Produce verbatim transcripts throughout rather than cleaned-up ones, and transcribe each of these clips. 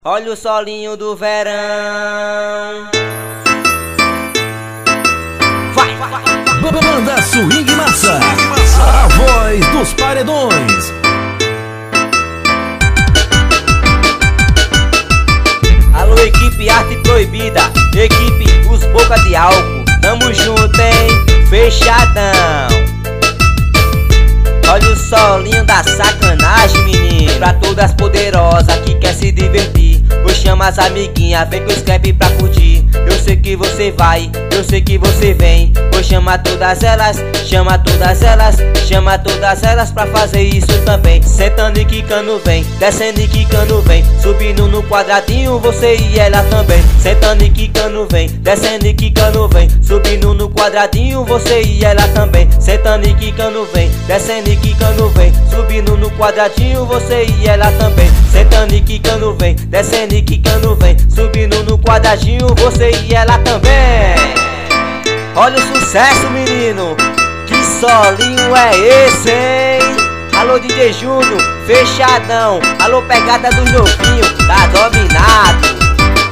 Olha o solinho do verão. Vai, vai, vai. Banda Swing Massa, a voz dos paredões. Alô, equipe Arte Proibida, equipe Os Boca de Álcool. Tamo junto, hein? Fechadão. Olha o solinho da sacanagem, menino. Pra todas as poderosas que quer se divertir, vou chamar as amiguinhas, vem com o Skype pra curtir. Eu sei que você vai, eu sei que você vem. Vou chamar todas elas, chama todas elas, chama todas elas pra fazer isso também. Sentando e quicando vem, descendo e quicando vem, subindo no quadradinho você e ela também. Sentando e quicando vem, descendo e quicando vem, subindo no quadradinho você e ela também. Sentando e quicando vem, descendo e quicando vem, subindo no quadradinho você e ela também. Sentando e quicando vem, descendo e quicando vem, subindo no quadradinho você e ela também. Olha o sucesso, menino, que solinho é esse, hein? Alô, D J Júnior, fechadão. Alô, pegada dos novinhos, tá dominado.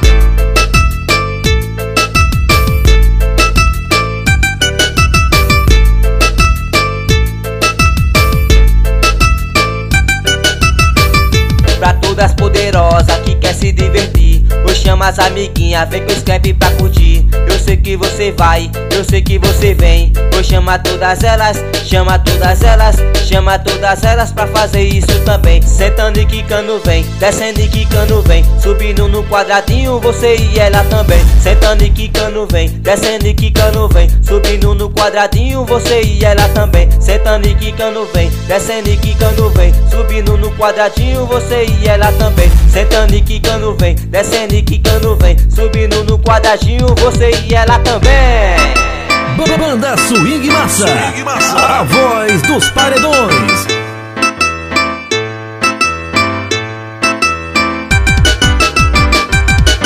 Pra todas as poderosas que quer se divertir, vou chamar as amiguinhas, vem com o Skype pra curtir. Eu sei que você vai, eu sei que você vem. Vou chamar todas elas, chama todas elas, chama todas elas pra fazer isso também. Sentando e quicando vem, descendo e quicando vem, subindo no quadradinho você e ela também. Sentando e quicando vem, descendo e quicando vem, subindo no quadradinho você e ela também. Sentando e quicando vem, descendo e quicando vem, subindo no quadradinho você e ela também. Sentando e quicando vem, descendo e quicando vem, subindo no quadradinho você e ela também. Banda Swing Massa, Swing Massa, a voz dos paredões.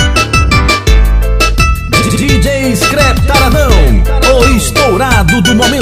D J Scrap Taradão, o estourado do momento.